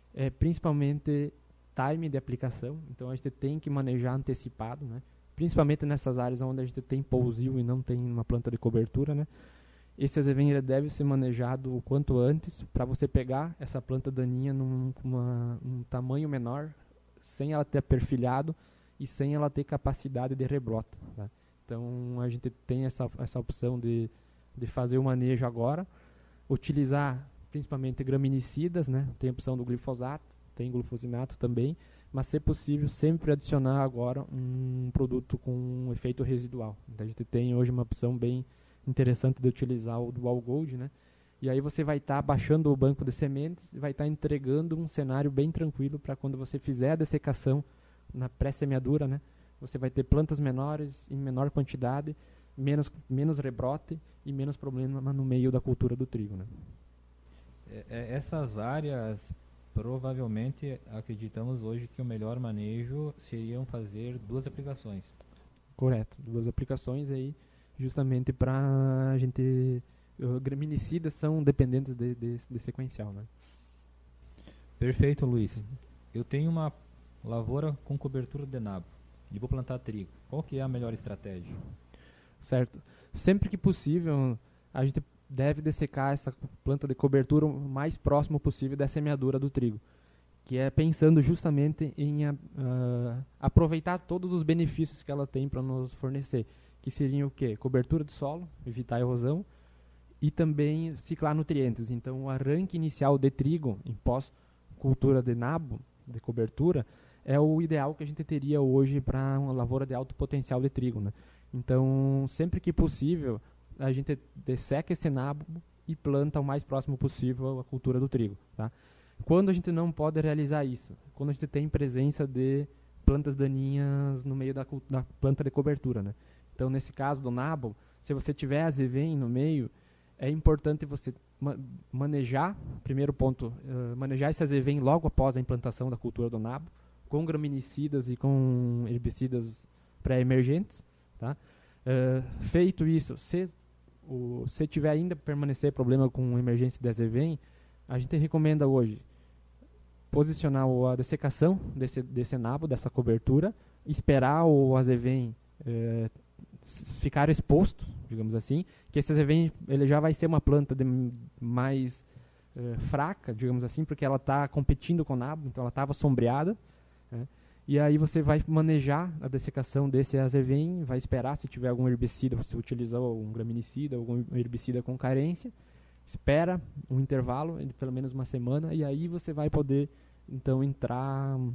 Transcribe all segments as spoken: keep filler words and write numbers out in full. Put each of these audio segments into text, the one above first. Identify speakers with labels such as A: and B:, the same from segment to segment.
A: é principalmente time de aplicação. Então a gente tem que manejar antecipado, né? Principalmente nessas áreas onde a gente tem pousio e não tem uma planta de cobertura, né? Esse azevém ele deve ser manejado o quanto antes para você pegar essa planta daninha num uma, um tamanho menor, sem ela ter perfilhado e sem ela ter capacidade de rebrota. Tá? Então a gente tem essa, essa opção de, de fazer o manejo agora, utilizar principalmente graminicidas, né? Tem a opção do glifosato, tem glufosinato também, mas se possível sempre adicionar agora um produto com um efeito residual. Então a gente tem hoje uma opção bem interessante de utilizar o Dual Gold, né? E aí você vai estar tá baixando o banco de sementes e vai estar tá entregando um cenário bem tranquilo para quando você fizer a dessecação na pré-semeadura, né? Você vai ter plantas menores, em menor quantidade, menos, menos rebrote e menos problema no meio da cultura do trigo, né?
B: É, é, essas áreas, provavelmente, acreditamos hoje que o melhor manejo seriam fazer duas aplicações.
A: Correto, duas aplicações aí, justamente para a gente... Uh, graminicidas são dependentes de, de, de sequencial, né?
B: Perfeito, Luiz. Uhum. Eu tenho uma lavoura com cobertura de nabo e vou plantar trigo. Qual que é a melhor estratégia?
A: Certo. Sempre que possível, a gente deve dessecar essa planta de cobertura o mais próximo possível da semeadura do trigo, que é pensando justamente em uh, aproveitar todos os benefícios que ela tem para nos fornecer, que seriam o quê? Cobertura de solo, evitar a erosão, e também ciclar nutrientes. Então, o arranque inicial de trigo em pós-cultura de nabo, de cobertura, é o ideal que a gente teria hoje para uma lavoura de alto potencial de trigo, né? Então, sempre que possível, a gente desseca esse nabo e planta o mais próximo possível a cultura do trigo, tá? Quando a gente não pode realizar isso? Quando a gente tem presença de plantas daninhas no meio da, da planta de cobertura, né? Então, nesse caso do nabo, se você tiver azevém no meio, é importante você ma manejar, primeiro ponto, uh, manejar esse azevém logo após a implantação da cultura do nabo, com graminicidas e com herbicidas pré-emergentes, tá? Uh, feito isso, se, o, se tiver ainda permanecer problema com emergência de azevém, a gente recomenda hoje posicionar o, a dessecação desse, desse nabo, dessa cobertura, esperar o azevém uh, ficar exposto, digamos assim, que esse azevém ele já vai ser uma planta de mais uh, fraca, digamos assim, porque ela está competindo com o nabo, então ela estava sombreada, né? E aí você vai manejar a dessecação desse azevém, vai esperar se tiver algum herbicida, você utilizou um graminicida, algum herbicida com carência, espera um intervalo de pelo menos uma semana e aí você vai poder então entrar uh,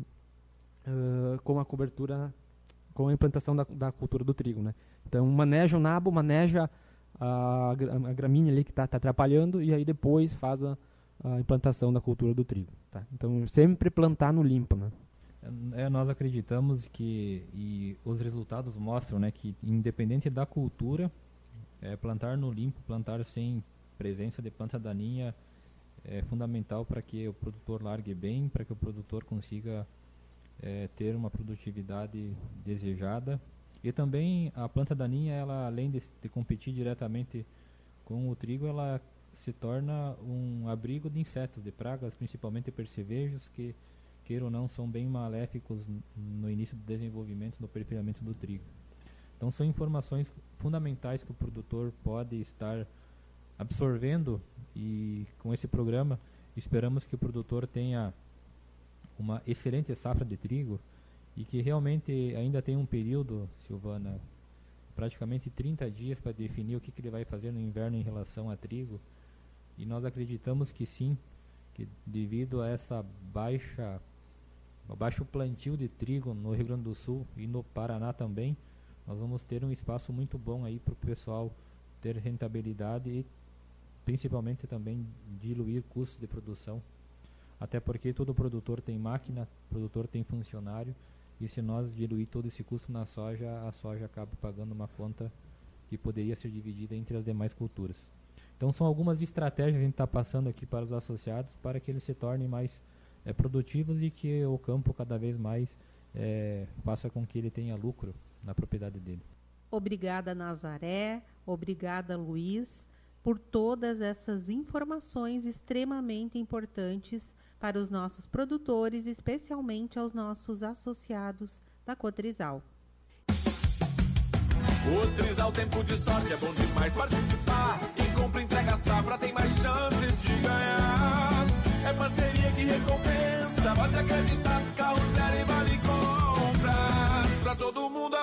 A: com a cobertura, com a implantação da, da cultura do trigo, né? Então maneja o nabo, maneja a, a gramínea ali que está tá atrapalhando e aí depois faz a, a implantação da cultura do trigo, tá? Então sempre plantar no limpo, né?
B: É, nós acreditamos que, e os resultados mostram, né, que independente da cultura, é, plantar no limpo, plantar sem presença de planta daninha é fundamental para que o produtor largue bem, para que o produtor consiga é, ter uma produtividade desejada. E também a planta daninha, ela, além de, de competir diretamente com o trigo, ela se torna um abrigo de insetos, de pragas, principalmente percevejos, que queira ou não, são bem maléficos no início do desenvolvimento, no perfilhamento do trigo. Então são informações fundamentais que o produtor pode estar absorvendo e com esse programa esperamos que o produtor tenha uma excelente safra de trigo e que realmente ainda tem um período, Silvana, praticamente trinta dias para definir o que, que ele vai fazer no inverno em relação a trigo, e nós acreditamos que sim, que devido a essa baixa o baixo plantio de trigo no Rio Grande do Sul e no Paraná também, nós vamos ter um espaço muito bom aí para o pessoal ter rentabilidade e principalmente também diluir custos de produção, até porque todo produtor tem máquina, produtor tem funcionário, e se nós diluir todo esse custo na soja, a soja acaba pagando uma conta que poderia ser dividida entre as demais culturas. Então são algumas estratégias que a gente está passando aqui para os associados para que eles se tornem mais É, produtivos e que o campo cada vez mais é, faça com que ele tenha lucro na propriedade dele.
C: Obrigada, Nazaré, obrigada, Luiz, por todas essas informações extremamente importantes para os nossos produtores, especialmente aos nossos associados da Cotrizal.
D: Cotrizal, tempo de sorte, é bom demais participar. Quem compra, entrega a safra, tem mais chances de ganhar. É parceria que recompensa, pode acreditar. Carro zero e vale compras, pra todo mundo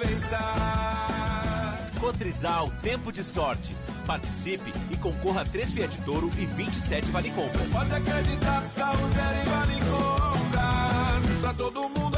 D: aproveitar.
E: Cotrizal, tempo de sorte. Participe e concorra a três Fiat Toro e vinte e sete vale compras.
D: Pode acreditar, carro zero e vale compras, pra todo mundo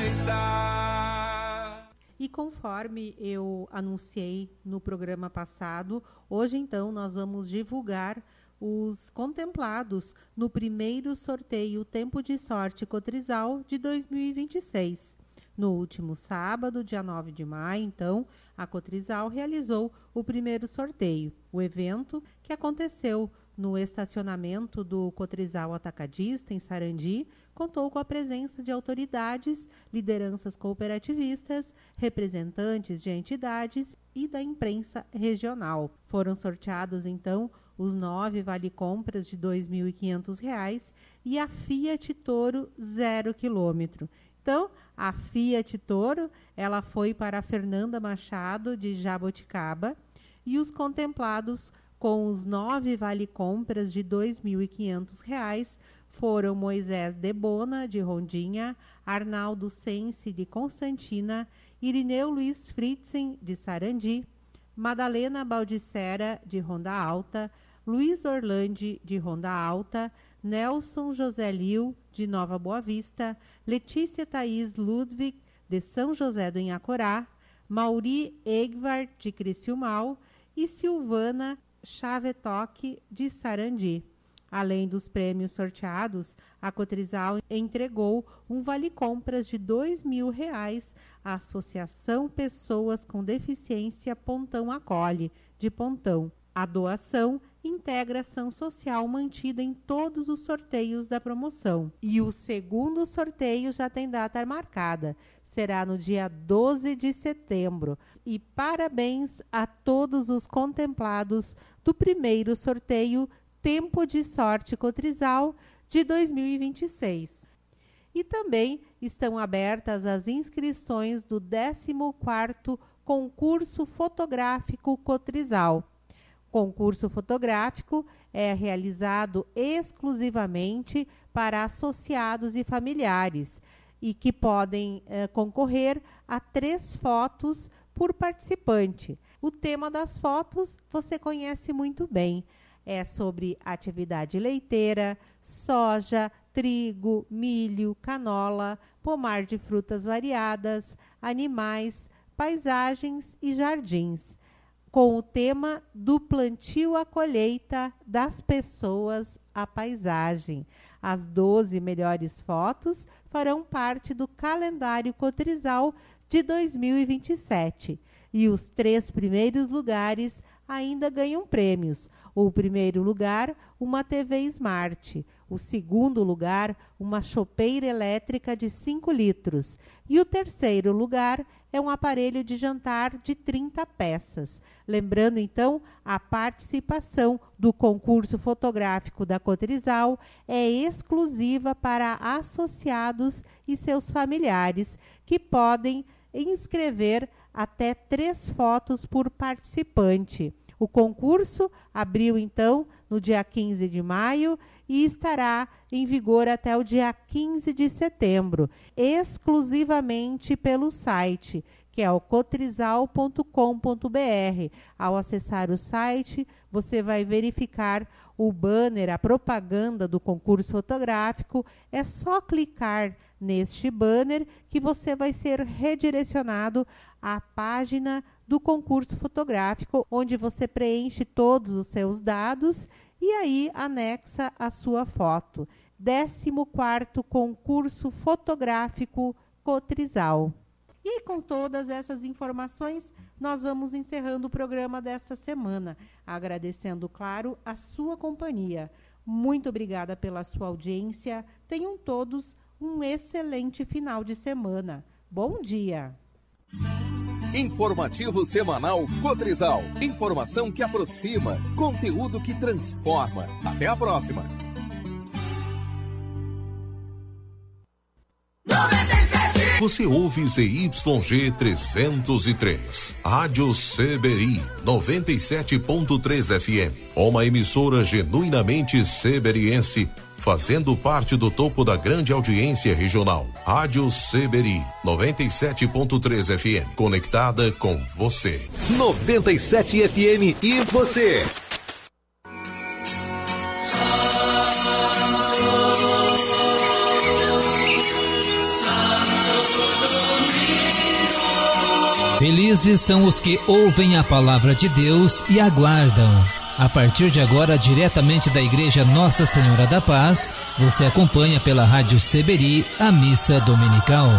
D: aproveitar.
C: E conforme eu anunciei no programa passado, hoje então nós vamos divulgar os contemplados no primeiro sorteio Tempo de Sorte Cotrizal de dois mil e vinte e seis. No último sábado, dia nove de maio, então, a Cotrizal realizou o primeiro sorteio. O evento, que aconteceu no estacionamento do Cotrizal Atacadista, em Sarandi, contou com a presença de autoridades, lideranças cooperativistas, representantes de entidades e da imprensa regional. Foram sorteados, então, os nove vale-compras de dois mil e quinhentos reais e a Fiat Toro zero quilômetro. Então, a Fiat Toro, ela foi para a Fernanda Machado, de Jaboticaba, e os contemplados com os nove vale-compras de dois mil e quinhentos reais foram Moisés Debona, de Rondinha, Arnaldo Sense, de Constantina, Irineu Luiz Fritzen, de Sarandi, Madalena Baldissera, de Ronda Alta, Luiz Orlandi, de Ronda Alta, Nelson José Liu, de Nova Boa Vista, Letícia Thaís Ludwig, de São José do Inhacorá, Mauri Egvard, de Criciúmal, e Silvana Chavetoque, de Sarandi. Além dos prêmios sorteados, a Cotrizal entregou um vale-compras de dois mil reais à Associação Pessoas com Deficiência Pontão Acolhe, de Pontão. A doação integra ação social mantida em todos os sorteios da promoção. E o segundo sorteio já tem data marcada. Será no dia doze de setembro. E parabéns a todos os contemplados do primeiro sorteio Tempo de Sorte Cotrizal de dois mil e vinte e seis. E também estão abertas as inscrições do décimo quarto Concurso Fotográfico Cotrizal. Concurso fotográfico é realizado exclusivamente para associados e familiares e que podem eh, concorrer a três fotos por participante. O tema das fotos você conhece muito bem. É sobre atividade leiteira, soja, trigo, milho, canola, pomar de frutas variadas, animais, paisagens e jardins, com o tema do plantio à colheita, das pessoas à paisagem. As doze melhores fotos farão parte do calendário Cotrizal de dois mil e vinte e sete. E os três primeiros lugares ainda ganham prêmios. O primeiro lugar, uma T V Smart. O segundo lugar, uma chopeira elétrica de cinco litros. E o terceiro lugar é um aparelho de jantar de trinta peças. Lembrando, então, a participação do concurso fotográfico da Cotrizal é exclusiva para associados e seus familiares, que podem inscrever até três fotos por participante. O concurso abriu, então, no dia quinze de maio e estará em vigor até o dia quinze de setembro, exclusivamente pelo site, que é o cotrizal ponto com ponto b r. Ao acessar o site, você vai verificar o banner, a propaganda do concurso fotográfico. É só clicar neste banner que você vai ser redirecionado à página do concurso fotográfico, onde você preenche todos os seus dados e aí anexa a sua foto. décimo quarto Concurso Fotográfico Cotrizal. E com todas essas informações, nós vamos encerrando o programa desta semana, agradecendo, claro, a sua companhia. Muito obrigada pela sua audiência. Tenham todos um excelente final de semana. Bom dia!
F: Informativo semanal Cotrizal. Informação que aproxima, conteúdo que transforma. Até a próxima!
G: Você ouve Z Y G trezentos e três, Rádio Seberi, noventa e sete ponto três F M, uma emissora genuinamente seberiense, fazendo parte do topo da grande audiência regional. Rádio Seberi, noventa e sete ponto três F M, conectada com você.
H: noventa e sete F M e você.
I: Felizes são os que ouvem a palavra de Deus e aguardam. A partir de agora, diretamente da Igreja Nossa Senhora da Paz, você acompanha pela Rádio Seberi a missa dominical.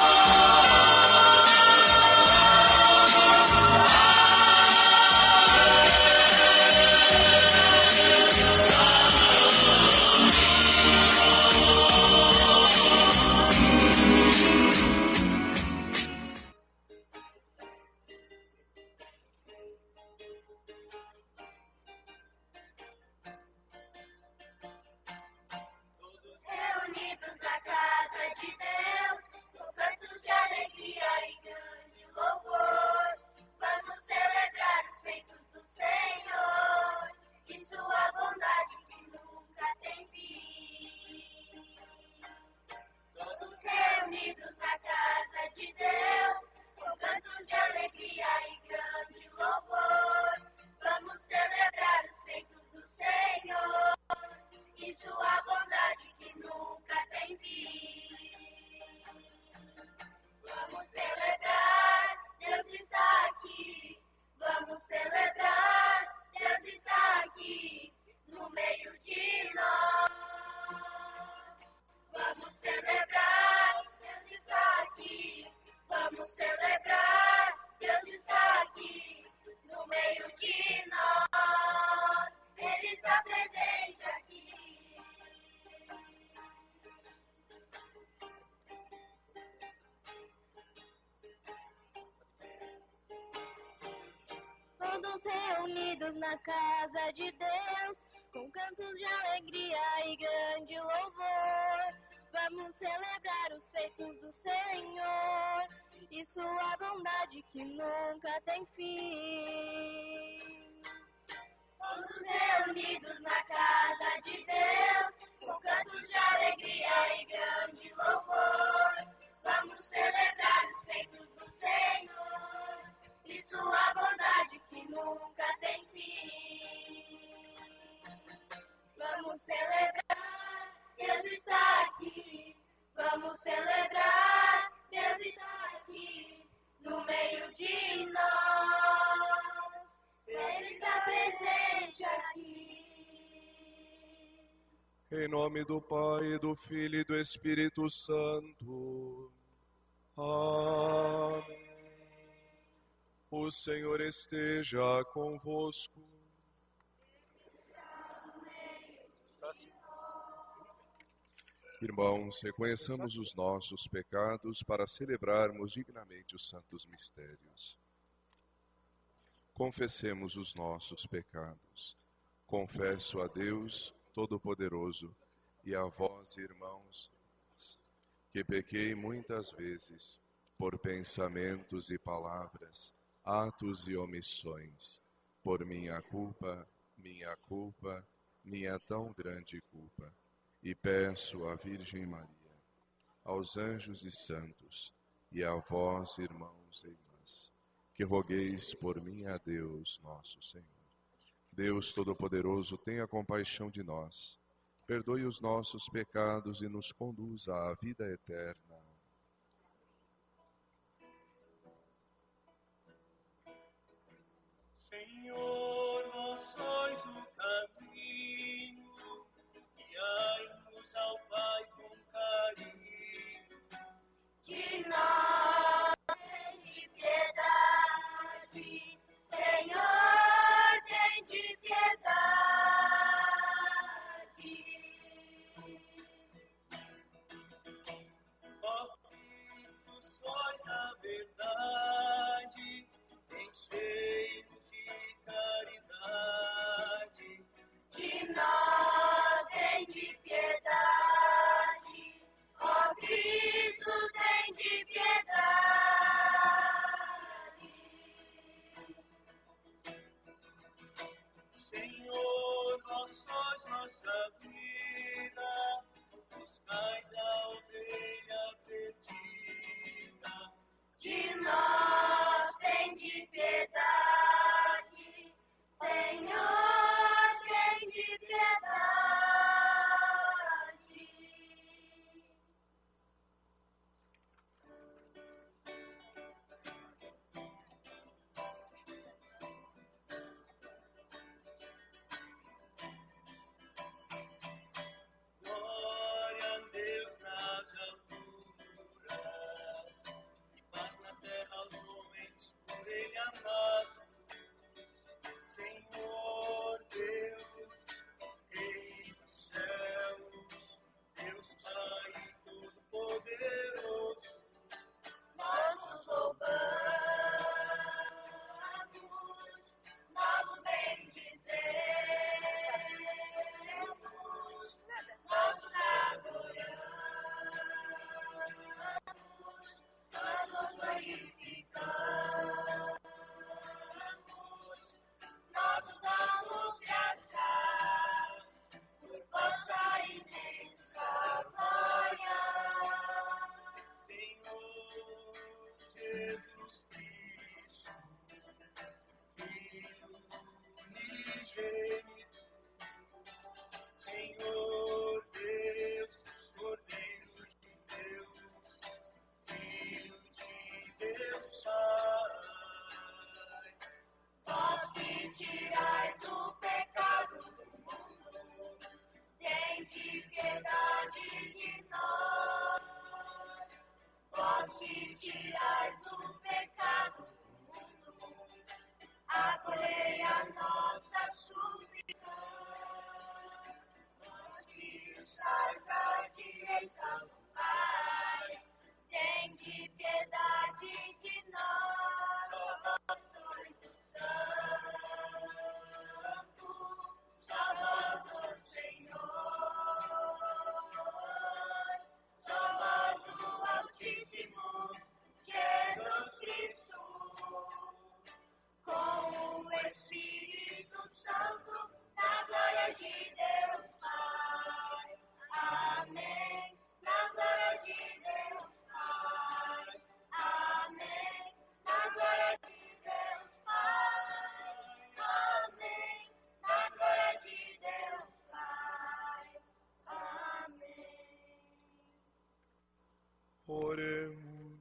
J: Todos reunidos na casa de Deus, com cantos de alegria e grande louvor, vamos celebrar os feitos do Senhor e sua bondade que nunca tem fim. Todos reunidos na casa de Deus, com cantos de alegria e grande louvor, vamos celebrar os feitos do Senhor e sua bondade que nunca tem fim. Vamos celebrar, Deus está aqui. Vamos celebrar, Deus está aqui, no meio de nós. Ele está presente aqui.
K: Em nome do Pai, do Filho e do Espírito Santo. Amém. O Senhor esteja convosco. Irmãos, reconheçamos os nossos pecados para celebrarmos dignamente os santos mistérios. Confessemos os nossos pecados. Confesso a Deus Todo-Poderoso e a vós, irmãos, que pequei muitas vezes por pensamentos e palavras, atos e omissões, por minha culpa, minha culpa, minha tão grande culpa. E peço à Virgem Maria, aos anjos e santos, e a vós, irmãos e irmãs, que rogueis por mim a Deus nosso Senhor. Deus Todo-Poderoso, tenha compaixão de nós, perdoe os nossos pecados e nos conduza à vida eterna.
L: Senhor, vós sois o caminho, guiai-nos ao Pai com carinho.
J: De nós tem de piedade, Senhor, tem de piedade.
L: Ó Cristo, sois a verdade, enchei-nos de caridade.
J: De nós tem de piedade.
K: Oremos.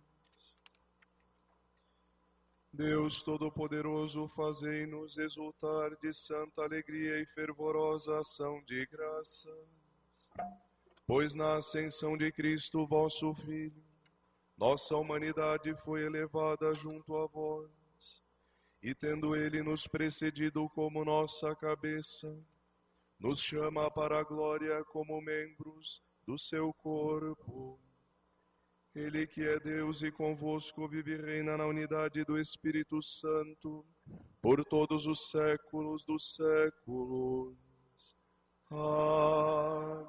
K: Deus Todo-Poderoso, fazei-nos exultar de santa alegria e fervorosa ação de graças, pois na ascensão de Cristo, vosso Filho, nossa humanidade foi elevada junto a vós, e tendo Ele nos precedido como nossa cabeça, nos chama para a glória como membros do seu corpo. Ele que é Deus e convosco vive e reina na unidade do Espírito Santo, por todos os séculos dos séculos. Amém.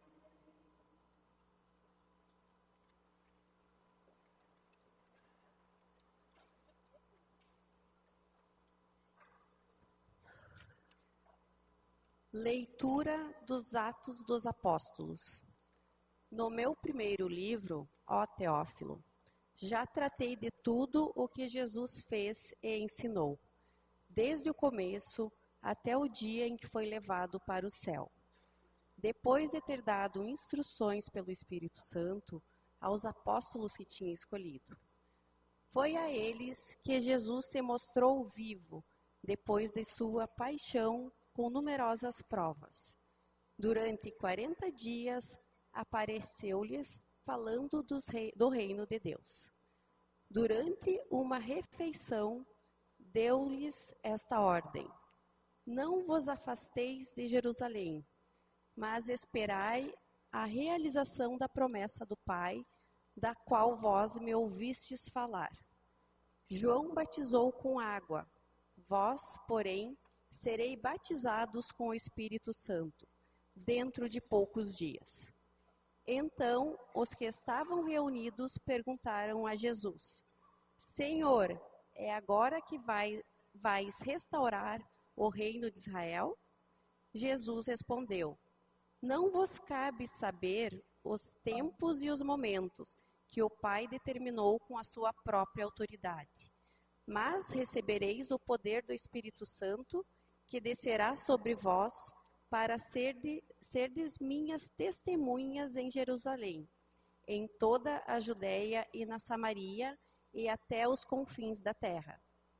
M: Leitura dos Atos dos Apóstolos. No meu primeiro livro, ó Teófilo, já tratei de tudo o que Jesus fez e ensinou, desde o começo até o dia em que foi levado para o céu. Depois de ter dado instruções pelo Espírito Santo aos apóstolos que tinha escolhido. Foi a eles que Jesus se mostrou vivo, depois de sua paixão, com numerosas provas. Durante quarenta dias, apareceu-lhes falando dos rei, do reino de Deus. Durante uma refeição, deu-lhes esta ordem: não vos afasteis de Jerusalém, mas esperai a realização da promessa do Pai, da qual vós me ouvistes falar. João batizou com água, vós, porém, serei batizados com o Espírito Santo, dentro de poucos dias. Então, os que estavam reunidos perguntaram a Jesus: Senhor, é agora que vai, vais restaurar o reino de Israel? Jesus respondeu: não vos cabe saber os tempos e os momentos que o Pai determinou com a sua própria autoridade. Mas recebereis o poder do Espírito Santo, que descerá sobre vós, para serdes, serdes minhas testemunhas em Jerusalém, em toda a Judéia e na Samaria e até os confins da terra.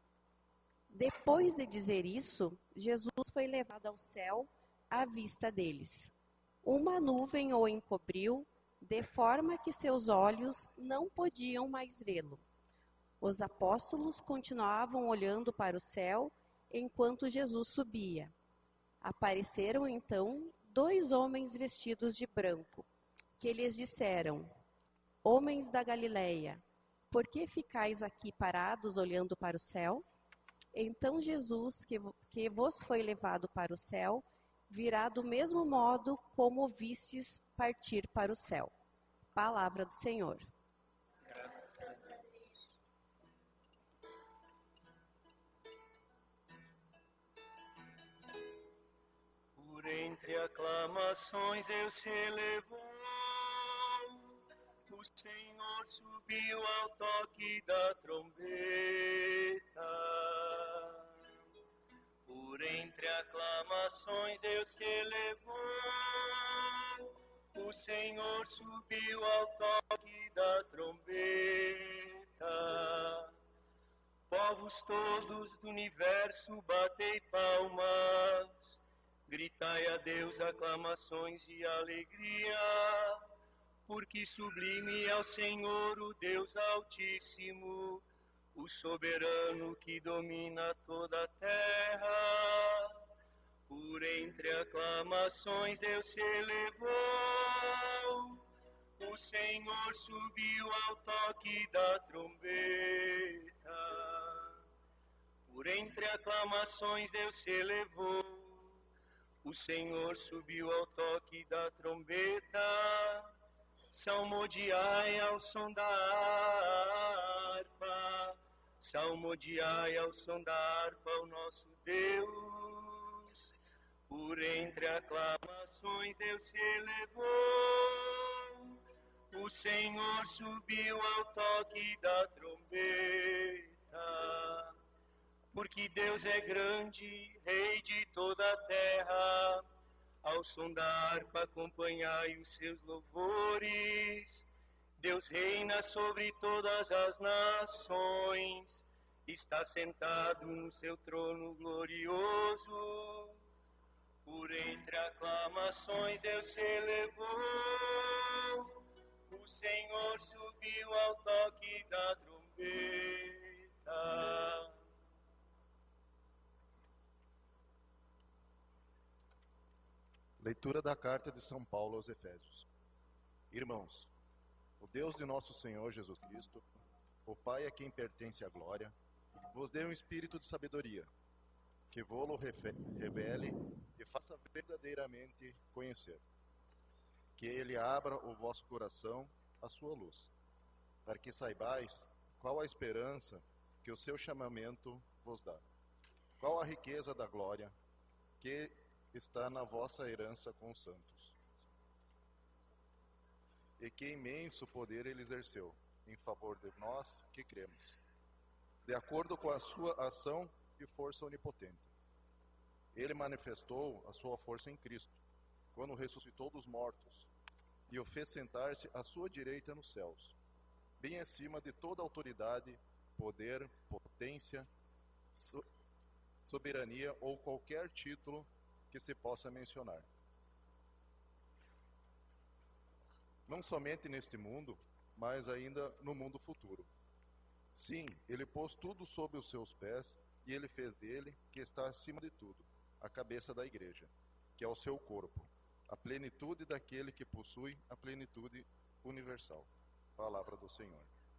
M: Depois de dizer isso, Jesus foi levado ao céu à vista deles. Uma nuvem o encobriu, de forma que seus olhos não podiam mais vê-lo. Os apóstolos continuavam olhando para o céu enquanto Jesus subia. Apareceram então dois homens vestidos de branco, que lhes disseram: homens da Galileia, por que ficais aqui parados olhando para o céu? Então Jesus, que, que vos foi levado para o céu, virá do mesmo modo como o vistes partir para o céu. Palavra do Senhor.
L: Graças a Deus. Por entre aclamações eu se elevou, o Senhor subiu ao toque da trombeta. Por entre aclamações eu se elevou, o Senhor subiu ao toque da trombeta. Povos todos do universo, batei palmas, gritai a Deus aclamações e alegria, porque sublime é o Senhor, o Deus Altíssimo, o soberano que domina toda a terra. Por entre aclamações Deus se elevou, o Senhor subiu ao toque da trombeta. Por entre aclamações Deus se elevou, o Senhor subiu ao toque da trombeta. Salmodiai ao som da harpa, salmodiai ao som da harpa ao nosso Deus. Por entre aclamações Deus se elevou, o Senhor subiu ao toque da trombeta. Porque Deus é grande, Rei de toda a terra, ao som da harpa acompanhai os seus louvores. Deus reina sobre todas as nações, está sentado no seu trono glorioso. Por entre aclamações Deus se elevou, o Senhor subiu ao toque da trombeta.
N: Leitura da carta de São Paulo aos Efésios. Irmãos, o Deus de nosso Senhor Jesus Cristo, o Pai a quem pertence a glória, vos dê um espírito de sabedoria, que vô-lo revele e faça verdadeiramente conhecer. Que ele abra o vosso coração à sua luz, para que saibais qual a esperança que o seu chamamento vos dá, qual a riqueza da glória que está na vossa herança com os santos, e que imenso poder ele exerceu em favor de nós que cremos, de acordo com a sua ação e força onipotente. Ele manifestou a sua força em Cristo, quando ressuscitou dos mortos, e o fez sentar-se à sua direita nos céus, bem acima de toda autoridade, poder, potência, so- soberania ou qualquer título que se possa mencionar. Não somente neste mundo, mas ainda no mundo futuro. Sim, ele pôs tudo sob os seus pés, e ele fez dele, que está acima de tudo, a cabeça da igreja, que é o seu corpo, a plenitude daquele que possui a plenitude universal. Palavra do Senhor.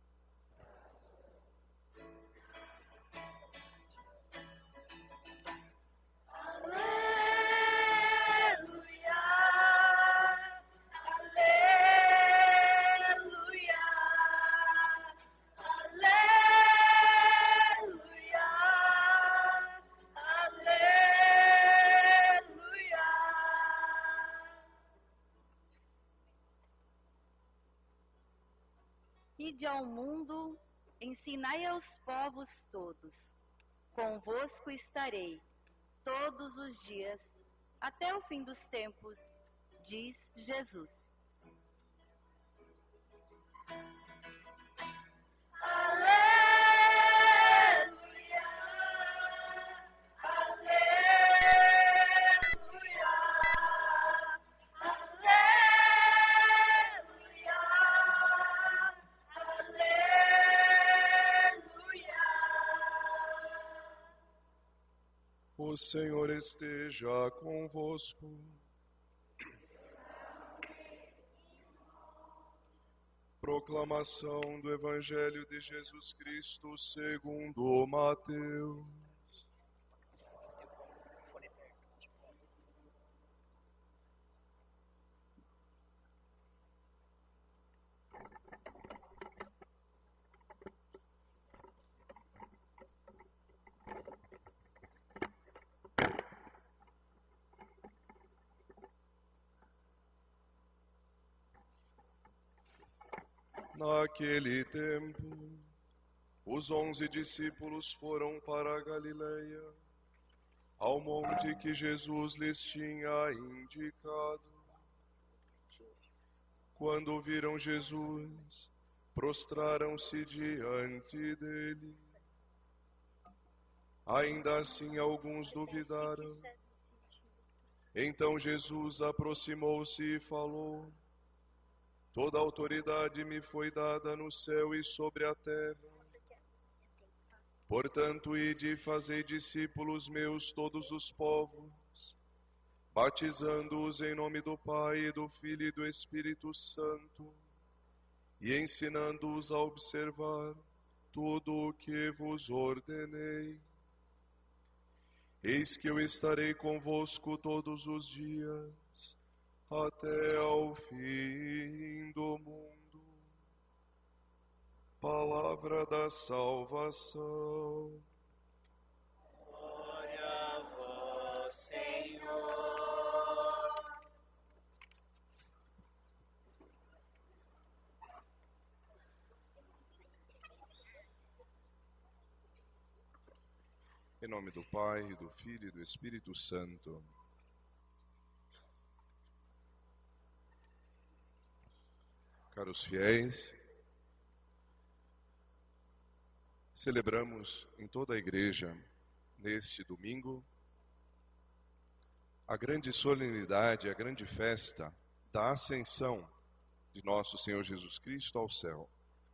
O: Ide ao mundo, ensinai aos povos todos. Convosco estarei todos os dias, até o fim dos tempos, diz Jesus.
K: O Senhor esteja convosco. Proclamação do Evangelho de Jesus Cristo segundo Mateus. Naquele tempo, os onze discípulos foram para a Galileia, ao monte que Jesus lhes tinha indicado. Quando viram Jesus, prostraram-se diante dele. Ainda assim, alguns duvidaram. Então Jesus aproximou-se e falou: Toda autoridade me foi dada no céu e sobre a terra. Portanto, ide e fazei discípulos meus todos os povos, batizando-os em nome do Pai, e do Filho e do Espírito Santo, e ensinando-os a observar tudo o que vos ordenei. Eis que eu estarei convosco todos os dias, até ao fim do mundo. Palavra da salvação.
L: Glória a vós, Senhor.
K: Em nome do Pai, do Filho e do Espírito Santo. Caros fiéis, celebramos em toda a igreja, neste domingo, a grande solenidade, a grande festa da ascensão de nosso Senhor Jesus Cristo ao céu.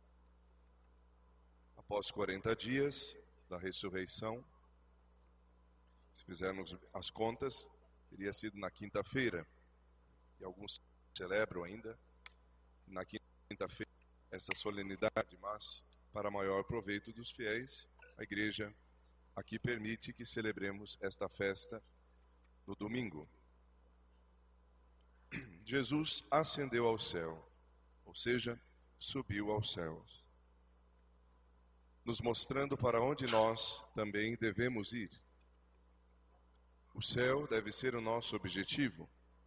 K: Após quarenta dias da ressurreição, se fizermos as contas, teria sido na quinta-feira, e alguns celebram ainda na quinta-feira essa solenidade, mas para maior proveito dos fiéis, a igreja aqui permite que celebremos esta festa no domingo. Jesus ascendeu ao céu, ou seja, subiu aos céus, nos mostrando para onde nós também devemos ir. O céu deve ser o nosso objetivo,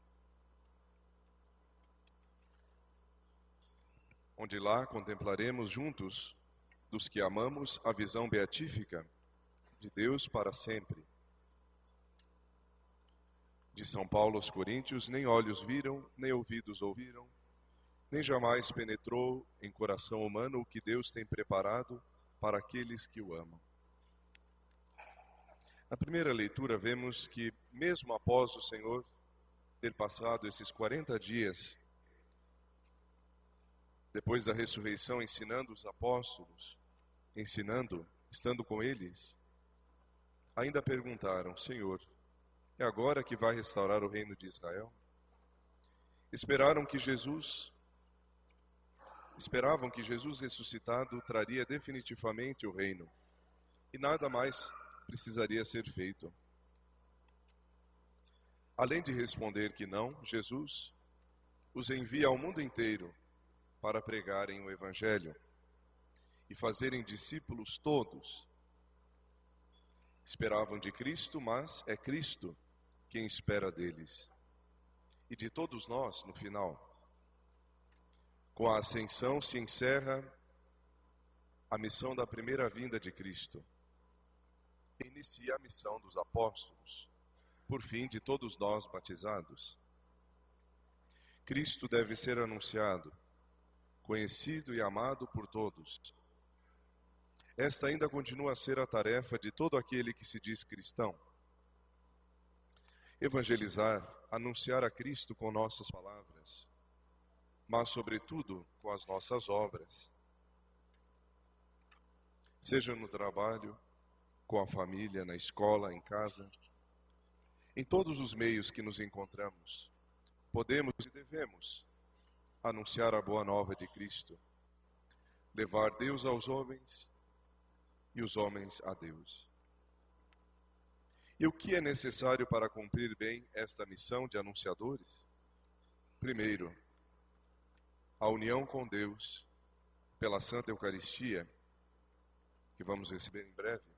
K: onde lá contemplaremos juntos, dos que amamos, a visão beatífica de Deus para sempre. De São Paulo aos Coríntios, nem olhos viram, nem ouvidos ouviram, nem jamais penetrou em coração humano o que Deus tem preparado para aqueles que o amam. Na primeira leitura vemos que, mesmo após o Senhor ter passado esses quarenta dias, depois da ressurreição, ensinando os apóstolos, ensinando, estando com eles, ainda perguntaram: Senhor, é agora que vai restaurar o reino de Israel? Esperaram que Jesus, esperavam que Jesus ressuscitado traria definitivamente o reino, e nada mais precisaria ser feito. Além de responder que não, Jesus os envia ao mundo inteiro para pregarem o Evangelho e fazerem discípulos todos. Esperavam de Cristo, mas é Cristo quem espera deles. E de todos nós, no final. Com a ascensão se encerra a missão da primeira vinda de Cristo. Inicia a missão dos apóstolos, por fim de todos nós batizados. Cristo deve ser anunciado, conhecido e amado por todos. Esta ainda continua a ser a tarefa de todo aquele que se diz cristão. Evangelizar, anunciar a Cristo com nossas palavras, mas sobretudo com as nossas obras. Seja no trabalho, com a família, na escola, em casa, em todos os meios que nos encontramos, podemos e devemos anunciar a boa nova de Cristo, levar Deus aos homens e os homens a Deus. E o que é necessário para cumprir bem esta missão de anunciadores? Primeiro, a união com Deus pela Santa Eucaristia, que vamos receber em breve.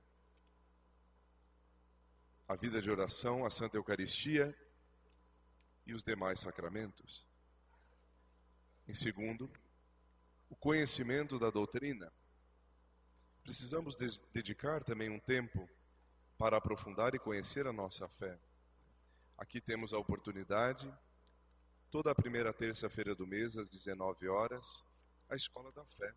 K: A vida de oração, a Santa Eucaristia e os demais sacramentos. Em segundo, o conhecimento da doutrina. Precisamos de- dedicar também um tempo para aprofundar e conhecer a nossa fé. Aqui temos a oportunidade, toda a primeira terça-feira do mês, às dezenove horas, a Escola da Fé.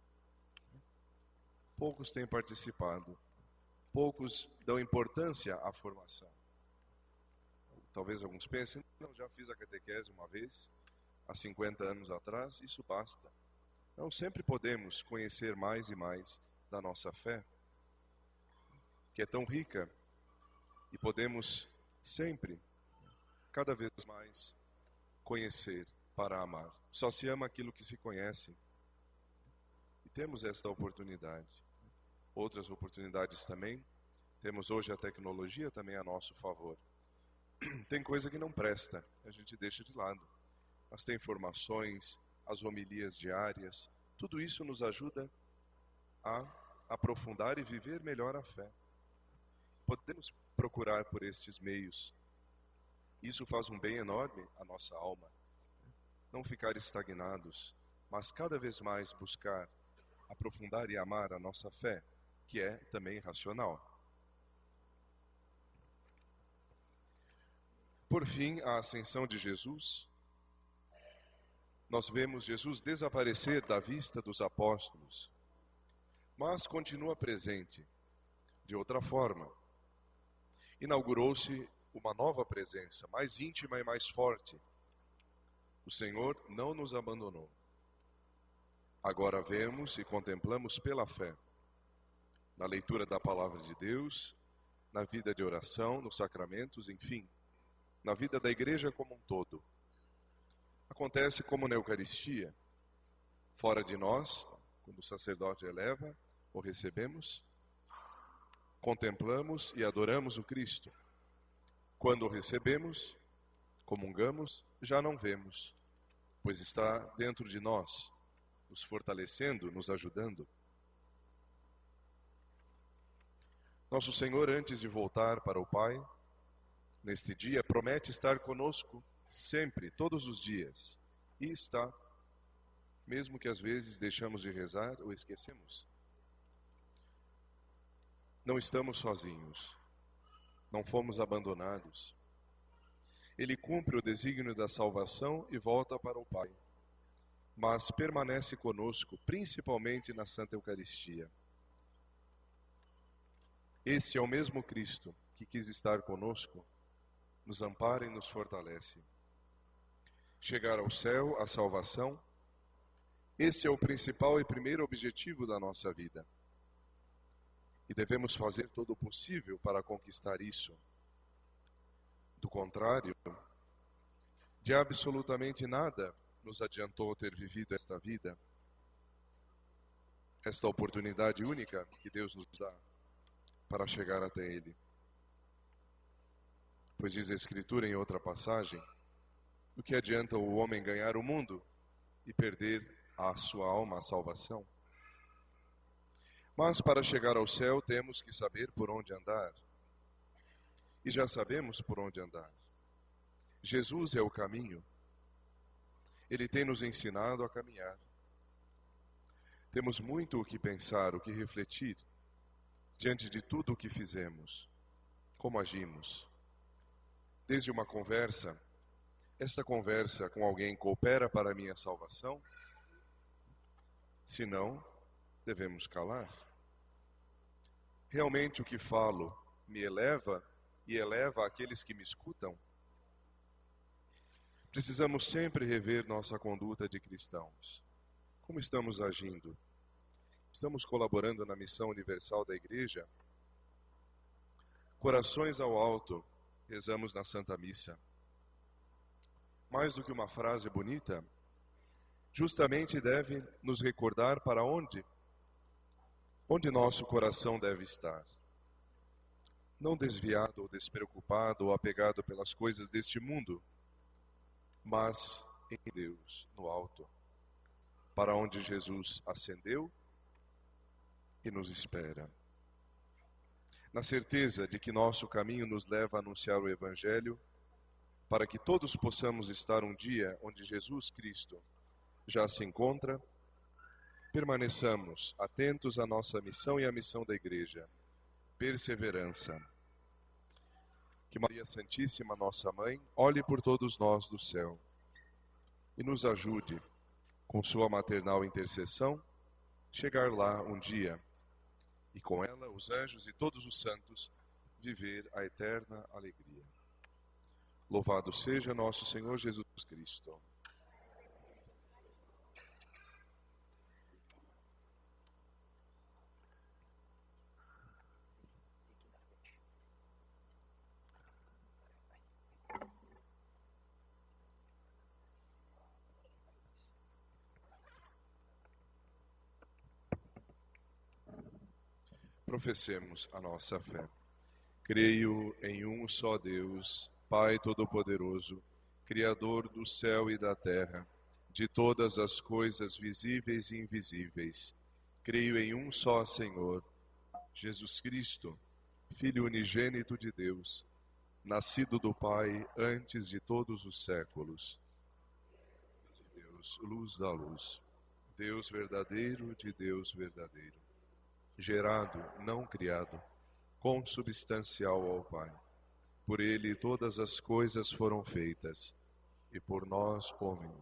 K: Poucos têm participado. Poucos dão importância à formação. Talvez alguns pensem: não, já fiz a catequese uma vez, há cinquenta anos atrás, isso basta. Não, sempre podemos conhecer mais e mais da nossa fé, que é tão rica, e podemos sempre, cada vez mais, conhecer para amar. Só se ama aquilo que se conhece. E temos esta oportunidade. Outras oportunidades também. Temos hoje a tecnologia também a nosso favor. Tem coisa que não presta, a gente deixa de lado. Mas tem informações, as homilias diárias, tudo isso nos ajuda a aprofundar e viver melhor a fé. Podemos procurar por estes meios. Isso faz um bem enorme à nossa alma. Não ficar estagnados, mas cada vez mais buscar aprofundar e amar a nossa fé, que é também racional. Por fim, a ascensão de Jesus nós vemos Jesus desaparecer da vista dos apóstolos, mas continua presente de outra forma. Inaugurou-se uma nova presença, mais íntima e mais forte. O Senhor não nos abandonou. Agora vemos e contemplamos pela fé, na leitura da palavra de Deus, na vida de oração, nos sacramentos, enfim, na vida da igreja como um todo. Acontece como na Eucaristia, fora de nós, quando o sacerdote eleva ou recebemos, contemplamos e adoramos o Cristo. Quando o recebemos, comungamos, já não vemos, pois está dentro de nós, nos fortalecendo, nos ajudando. Nosso Senhor, antes de voltar para o Pai, neste dia, promete estar conosco sempre, todos os dias. E está, mesmo que às vezes deixamos de rezar ou esquecemos. Não estamos sozinhos, não fomos abandonados. Ele cumpre o desígnio da salvação e volta para o Pai, mas permanece conosco, principalmente na Santa Eucaristia. Este é o mesmo Cristo que quis estar conosco, nos ampara e nos fortalece. Chegar ao céu, a salvação, esse é o principal e primeiro objetivo da nossa vida. E devemos fazer todo o possível para conquistar isso. Do contrário, de absolutamente nada nos adiantou ter vivido esta vida, esta oportunidade única que Deus nos dá para chegar até Ele. Pois diz a Escritura em outra passagem, do que adianta o homem ganhar o mundo e perder a sua alma, a salvação? Mas para chegar ao céu temos que saber por onde andar. E já sabemos por onde andar. Jesus é o caminho. Ele tem nos ensinado a caminhar. Temos muito o que pensar, o que refletir, diante de tudo o que fizemos, como agimos. Desde uma conversa, esta conversa com alguém coopera para a minha salvação? Se não, devemos calar. Realmente o que falo me eleva e eleva aqueles que me escutam? Precisamos sempre rever nossa conduta de cristãos. Como estamos agindo? Estamos colaborando na missão universal da Igreja? Corações ao alto, rezamos na Santa Missa. Mais do que uma frase bonita, justamente deve nos recordar para onde, onde nosso coração deve estar. Não desviado ou despreocupado ou apegado pelas coisas deste mundo, mas em Deus, no alto, para onde Jesus ascendeu e nos espera. Na certeza de que nosso caminho nos leva a anunciar o Evangelho, para que todos possamos estar um dia onde Jesus Cristo já se encontra, permaneçamos atentos à nossa missão e à missão da Igreja. Perseverança. Que Maria Santíssima, nossa Mãe, olhe por todos nós do céu e nos ajude, com sua maternal intercessão, chegar lá um dia e com ela os anjos e todos os santos viver a eterna alegria. Louvado seja nosso Senhor Jesus Cristo. Professemos a nossa fé. Creio em um só Deus, Pai Todo-Poderoso, Criador do céu e da terra, de todas as coisas visíveis e invisíveis. Creio em um só Senhor, Jesus Cristo, Filho unigênito de Deus, nascido do Pai antes de todos os séculos. Deus, luz da luz, Deus verdadeiro de Deus verdadeiro, gerado, não criado, consubstancial ao Pai. Por ele todas as coisas foram feitas, e por nós, homens,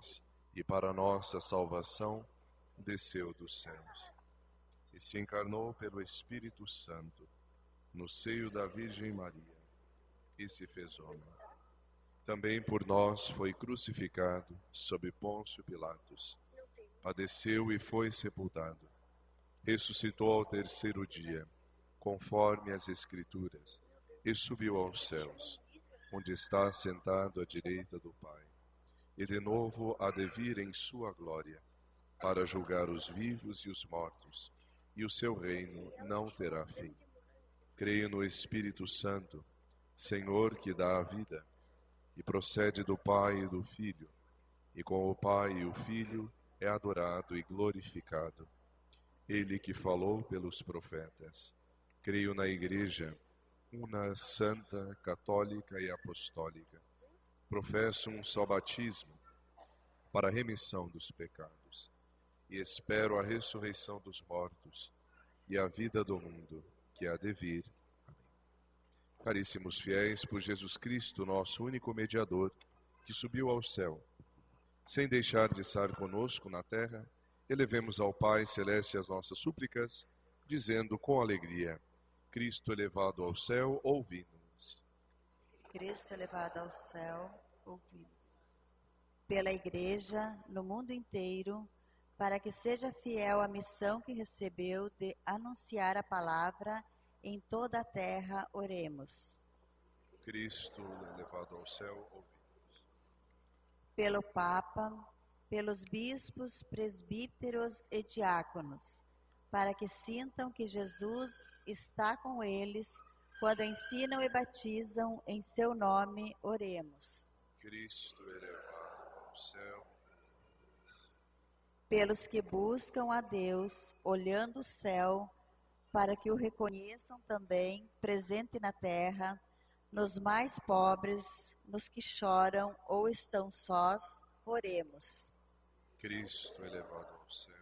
K: e para nossa salvação desceu dos céus e se encarnou pelo Espírito Santo no seio da Virgem Maria e se fez homem. Também por nós foi crucificado sob Pôncio Pilatos, padeceu e foi sepultado, ressuscitou ao terceiro dia, conforme as Escrituras, e subiu aos céus, onde está sentado à direita do Pai, e de novo há de vir em sua glória, para julgar os vivos e os mortos, e o seu reino não terá fim. Creio no Espírito Santo, Senhor que dá a vida, e procede do Pai e do Filho, e com o Pai e o Filho é adorado e glorificado. Ele que falou pelos profetas. Creio na Igreja, una, santa, católica e apostólica. Professo um só batismo para a remissão dos pecados, e espero a ressurreição dos mortos e a vida do mundo que há de vir. Amém. Caríssimos fiéis, por Jesus Cristo, nosso único mediador, que subiu ao céu, sem deixar de estar conosco na terra, elevemos ao Pai Celeste as nossas súplicas, dizendo com alegria: Cristo elevado ao céu, ouvi-nos.
P: Cristo elevado ao céu, ouvi-nos. Pela Igreja, no mundo inteiro, para que seja fiel à missão que recebeu de anunciar a palavra em toda a terra, oremos.
K: Cristo elevado ao céu, ouvi-nos.
P: Pelo Papa, pelos bispos, presbíteros e diáconos, para que sintam que Jesus está com eles quando ensinam e batizam em seu nome, oremos.
K: Cristo elevado ao céu.
P: Pelos que buscam a Deus, olhando o céu, para que o reconheçam também, presente na terra, nos mais pobres, nos que choram ou estão sós, oremos.
K: Cristo elevado ao céu.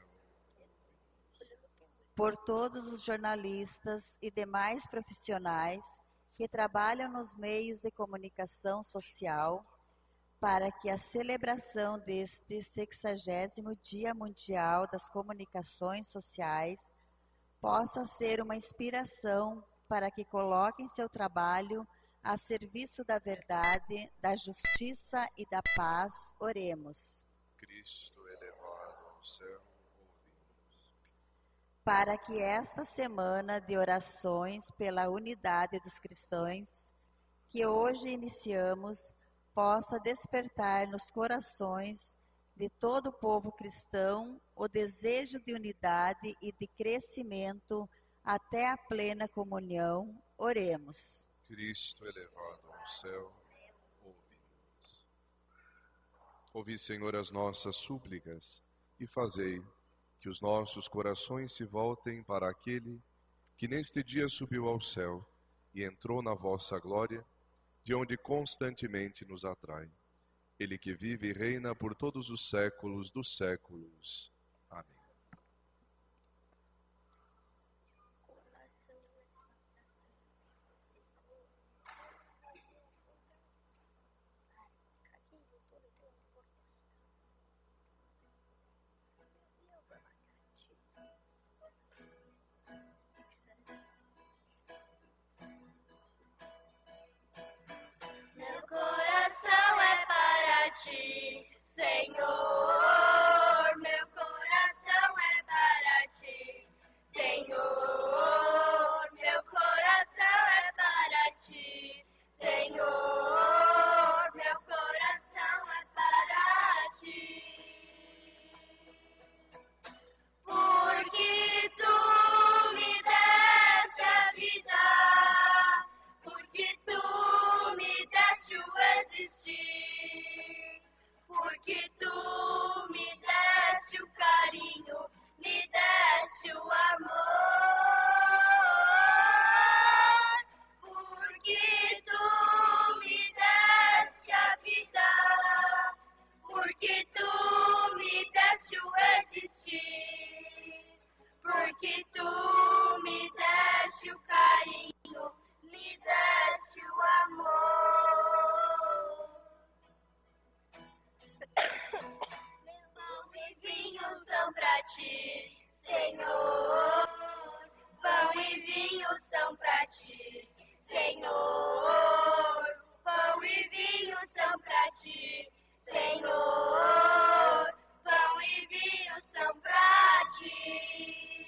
P: Por todos os jornalistas e demais profissionais que trabalham nos meios de comunicação social, para que a celebração deste sexagésimo Dia Mundial das Comunicações Sociais possa ser uma inspiração para que coloquem seu trabalho a serviço da verdade, da justiça e da paz, oremos.
K: Cristo elevado ao céu, ouvi-nos.
P: Para que esta semana de orações pela unidade dos cristãos, que hoje iniciamos, possa despertar nos corações de todo o povo cristão o desejo de unidade e de crescimento até a plena comunhão, oremos.
K: Cristo elevado ao céu, ouvi-nos. Ouvi, Senhor, as nossas súplicas e fazei que os nossos corações se voltem para aquele que neste dia subiu ao céu e entrou na vossa glória, de onde constantemente nos atrai. Ele que vive e reina por todos os séculos dos séculos. Amém.
J: Meu coração é para ti, Senhor. Meu coração é para ti, Senhor. Meu coração é para ti, Senhor. Meu coração é para ti. Porque tu me deste a vida, porque tu me deste o existir, porque tu me deste o carinho, me deste o amor, porque tu me deste a vida, porque tu me deste o existir, porque tu me deste o carinho, me deste o amor. Meu ti, Senhor. Pão e vinho são pra ti, Senhor. Pão e vinho são pra ti, Senhor. Pão e vinho são pra ti.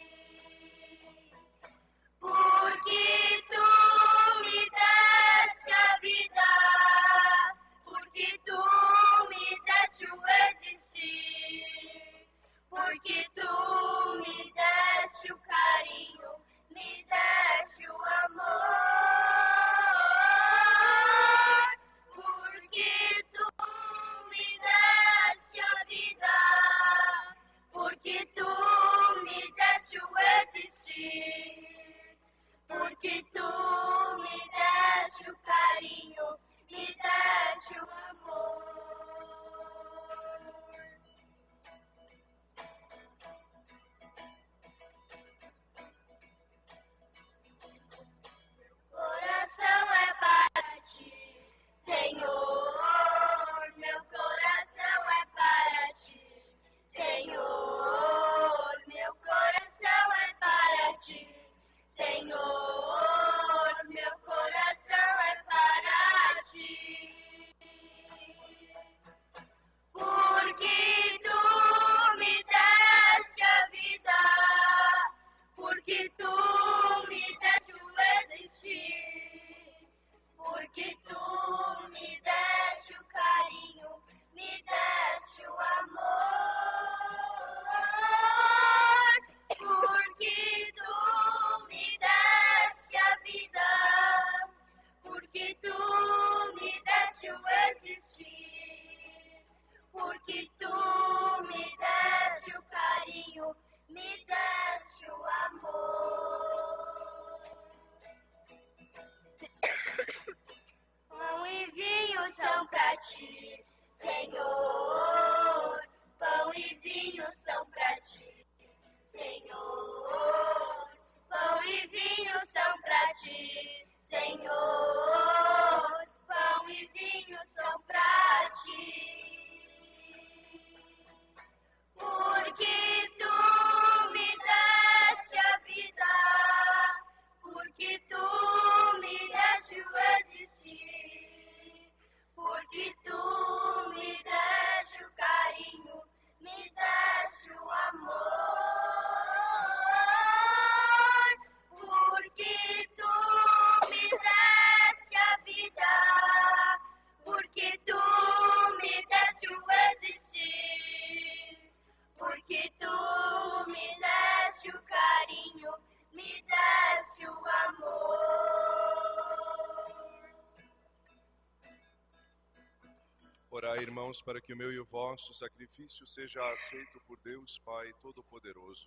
J: Porque tu me deste a vida, porque tu me deste o existir, porque tu me deste o carinho, me deste o amor, porque tu me deste a vida, porque tu me deste o existir, porque tu me deste o carinho, me deste o amor. Coração é para ti, Senhor. Meu coração é para ti, Senhor. Meu coração é para ti, Senhor. Meu coração é para ti. Porque tu me deste a vida, porque tu me deste o existir, porque tu me deste o carinho, me deste o amor, porque tu me deste a vida, porque tu me deste o existir, porque tu me deste o carinho, me deste o amor. Pão e vinho são pra ti, Senhor. Pão e vinho são pra ti, Senhor. Pão e vinho são pra ti, Senhor. Pão e vinho são pra ti. Porque tu me deste a vida, porque tu me deste o existir, porque tu me deste o carinho, me deste o amor, porque tu me deste a vida, porque tu me deste o existir, porque tu me deste o carinho, me deste o amor.
K: Orai, irmãos, para que o meu e o vosso sacrifício seja aceito por Deus Pai Todo-Poderoso.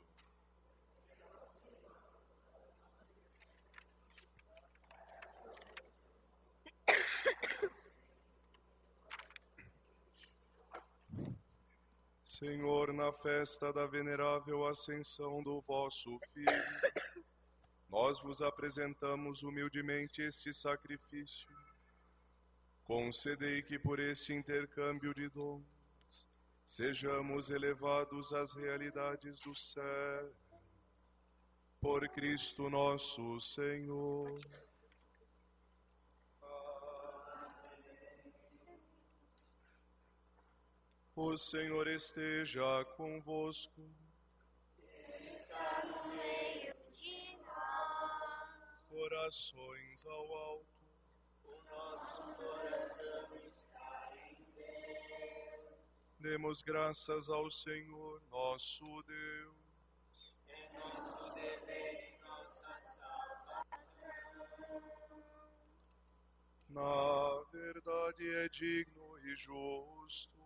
K: Senhor, na festa da venerável ascensão do vosso Filho, nós vos apresentamos humildemente este sacrifício. Concedei que por este intercâmbio de dons sejamos elevados às realidades do céu. Por Cristo nosso Senhor. O Senhor esteja convosco.
J: Ele está no meio de nós.
K: Orações ao alto.
J: O nosso coração está em Deus.
K: Demos graças ao Senhor, nosso Deus.
J: É nosso dever e nossa salvação.
K: Na verdade é digno e justo.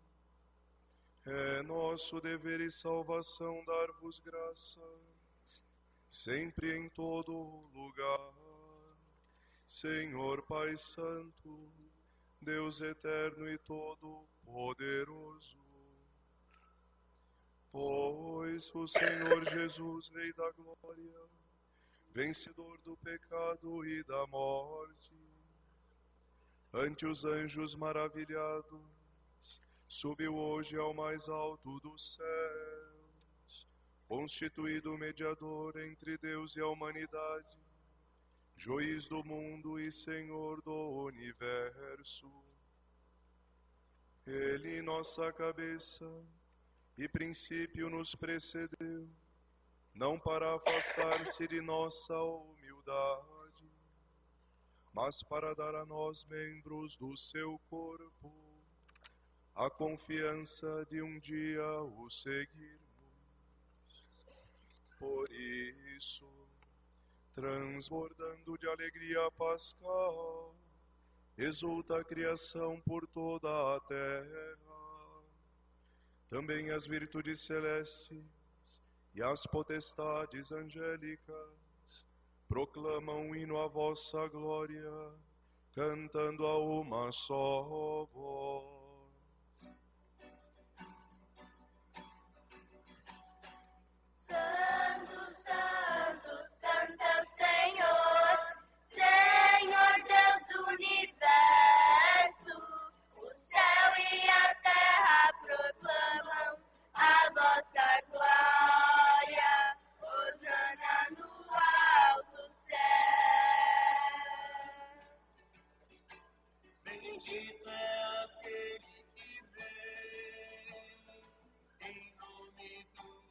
K: É nosso dever e salvação dar-vos graças, sempre em todo lugar. Senhor Pai Santo, Deus eterno e todo-poderoso, pois o Senhor Jesus, Rei da Glória, vencedor do pecado e da morte, ante os anjos maravilhados, subiu hoje ao mais alto dos céus constituído mediador entre Deus e a humanidade, juiz do mundo e Senhor do universo. Ele, nossa cabeça e princípio, nos precedeu, não para afastar-se de nossa humildade, mas para dar a nós, membros do seu corpo, a confiança de um dia o seguirmos. Por isso, transbordando de alegria pascal, exulta a criação por toda a terra. Também as virtudes celestes e as potestades angélicas proclamam um hino à vossa glória, cantando a uma só voz.
J: Santo, Santo, Santo é o Senhor, Senhor Deus do universo. O céu e a terra proclamam a vossa glória. Hosana no alto céu.
L: Bendito é aquele que vem em nome do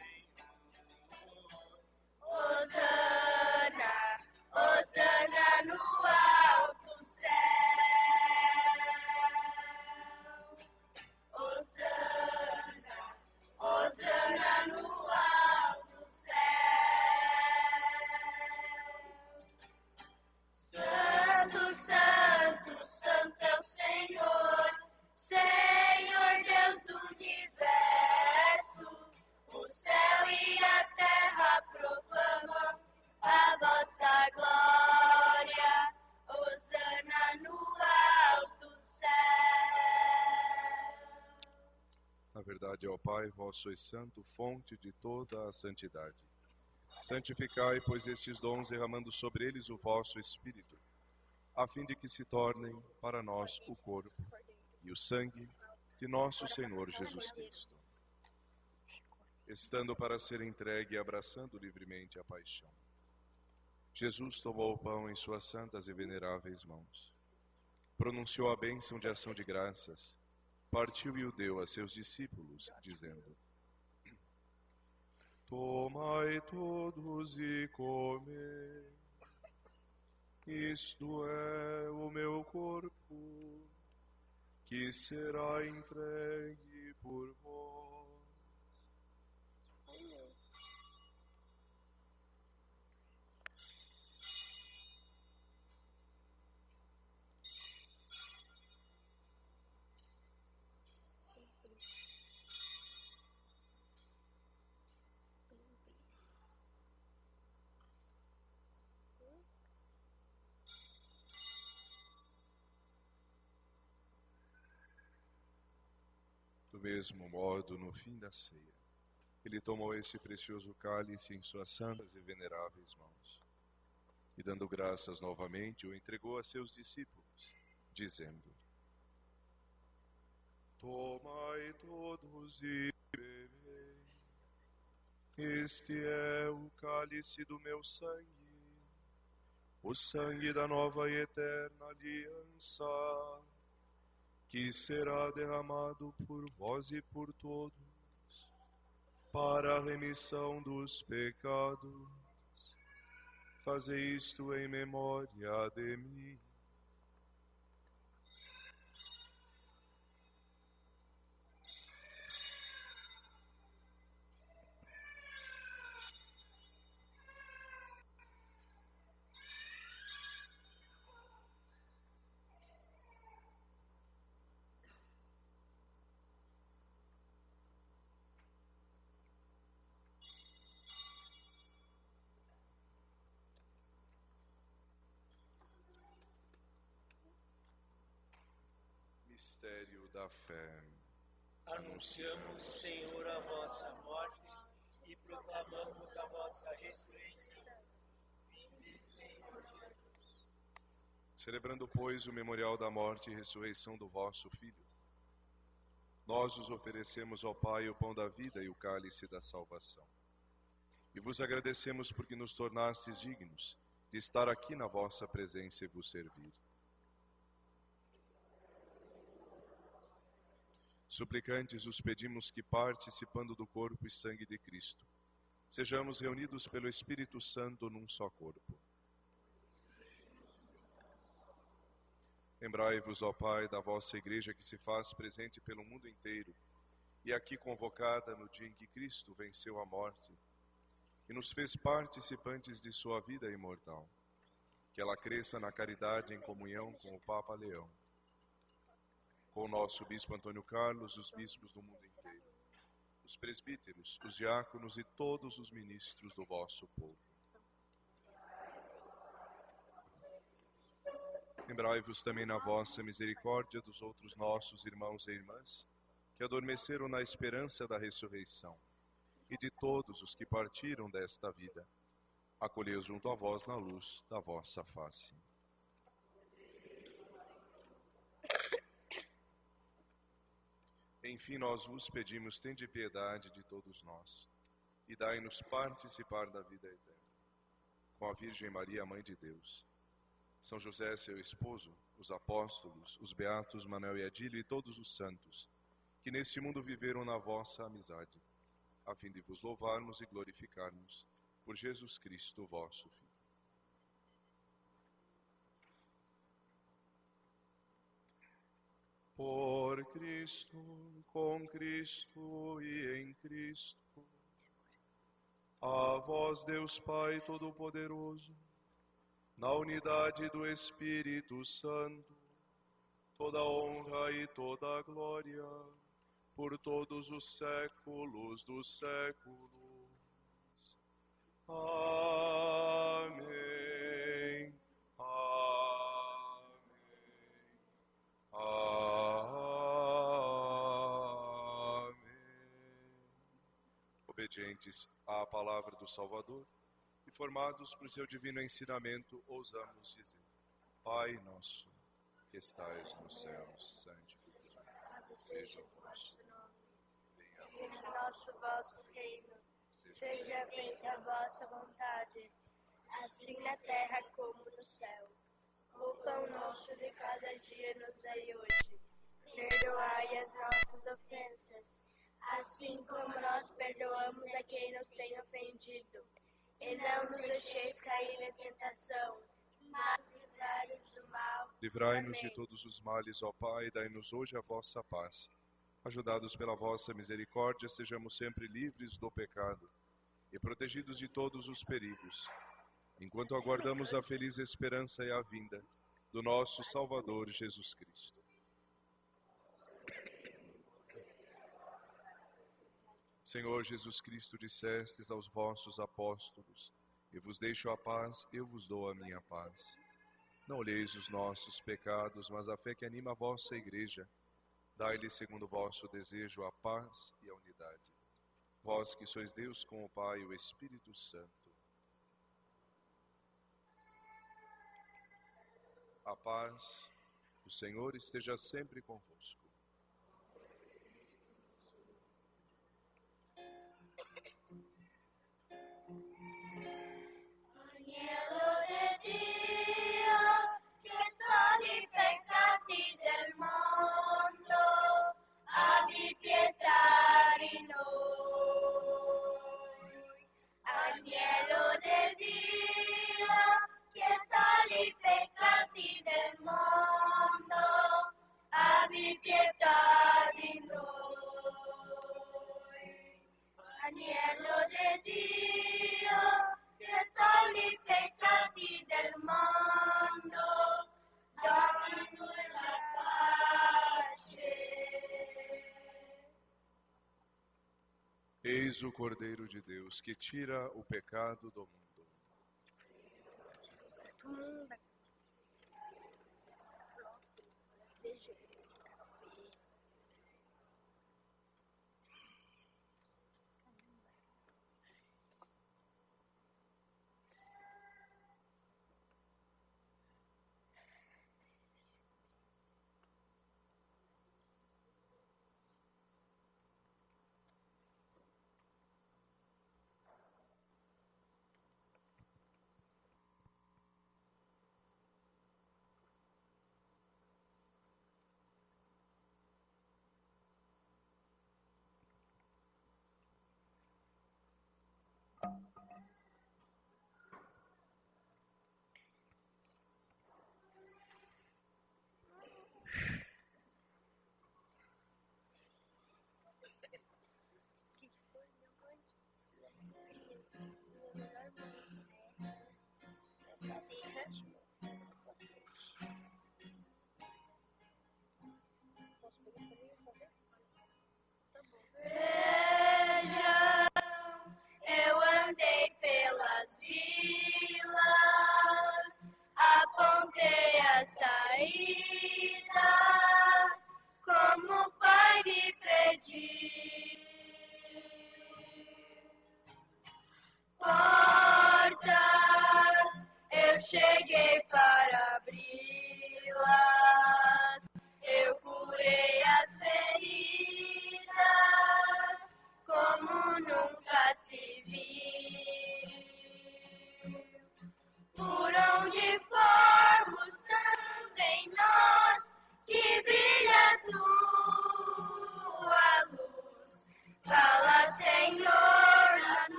J: Hosana, Hosana no alto céu. Hosana, Hosana no alto céu. Santo, Santo, Santo é o Senhor, Senhor Deus do universo. O céu e a terra proclamam a vossa glória. Hosana no alto céu.
K: Na verdade, ó Pai, vós sois santo, fonte de toda a santidade. Santificai, pois, estes dons, derramando sobre eles o vosso Espírito, a fim de que se tornem para nós o corpo e o sangue de nosso Senhor Jesus Cristo. Estando para ser entregue e abraçando livremente a paixão, Jesus tomou o pão em suas santas e veneráveis mãos, pronunciou a bênção de ação de graças, partiu e o deu a seus discípulos, dizendo: tomai todos e comei, isto é o meu corpo, que será entregue por vós. Do mesmo modo, no fim da ceia, ele tomou esse precioso cálice em suas santas e veneráveis mãos, e dando graças novamente, o entregou a seus discípulos, dizendo: tomai todos e bebei, este é o cálice do meu sangue, o sangue da nova e eterna aliança, que será derramado por vós e por todos, para a remissão dos pecados. Fazei isto em memória de mim. Mistério da fé.
L: Anunciamos, Senhor, a vossa morte e proclamamos a vossa ressurreição. Vinde, Senhor Jesus.
K: Celebrando, pois, o memorial da morte e ressurreição do vosso Filho, nós os oferecemos ao Pai o pão da vida e o cálice da salvação. E vos agradecemos porque nos tornastes dignos de estar aqui na vossa presença e vos servir. Suplicantes, os pedimos que, participando do corpo e sangue de Cristo, sejamos reunidos pelo Espírito Santo num só corpo. Lembrai-vos, ó Pai, da vossa Igreja que se faz presente pelo mundo inteiro e aqui convocada no dia em que Cristo venceu a morte e nos fez participantes de sua vida imortal. Que ela cresça na caridade em comunhão com o Papa Leão, com o nosso Bispo Antônio Carlos, os bispos do mundo inteiro, os presbíteros, os diáconos e todos os ministros do vosso povo. Lembrai-vos também na vossa misericórdia dos outros nossos irmãos e irmãs que adormeceram na esperança da ressurreição e de todos os que partiram desta vida. Acolhei-os junto a vós na luz da vossa face. Enfim, nós vos pedimos, tende piedade de todos nós e dai-nos participar da vida eterna. Com a Virgem Maria, Mãe de Deus, São José, seu esposo, os apóstolos, os beatos Manuel e Adílio e todos os santos, que neste mundo viveram na vossa amizade, a fim de vos louvarmos e glorificarmos por Jesus Cristo, vosso Filho. Por Cristo, com Cristo e em Cristo, a vós, Deus Pai Todo-Poderoso, na unidade do Espírito Santo, toda honra e toda glória, por todos os séculos dos séculos. Amém. Amém. Amém. Obedientes à palavra do Salvador e formados por seu divino ensinamento, ousamos dizer: Pai nosso, que estais nos céus, santificado seja o vosso nome. Venha
J: a nosso vosso reino. Seja feita a vossa vontade, assim na terra como no céu. O pão nosso de cada dia nos dai hoje. Perdoai as nossas ofensas, assim como nós perdoamos a quem nos tem ofendido. E não nos deixeis cair em tentação, mas livrai-nos do mal.
K: Livrai-nos de todos os males, ó Pai, e dai-nos hoje a vossa paz. Ajudados pela vossa misericórdia, sejamos sempre livres do pecado e protegidos de todos os perigos, enquanto aguardamos a feliz esperança e a vinda do nosso Salvador Jesus Cristo. Senhor Jesus Cristo, dissestes aos vossos apóstolos: eu vos deixo a paz, eu vos dou a minha paz. Não olheis os nossos pecados, mas a fé que anima a vossa Igreja. Dai-lhe, segundo o vosso desejo, a paz e a unidade. Vós que sois Deus com o Pai e o Espírito Santo. A paz do Senhor esteja sempre convosco.
J: Agnello de Dio, che togli i peccati del mondo, abbi pietà di noi. Agnello de Dio, che togli i peccati del mondo, abbi pietà di noi. Agnello de Dio, che togli i peccati del mondo, dammi noi la pace.
K: Eis o Cordeiro de Deus, que tira o pecado do mundo.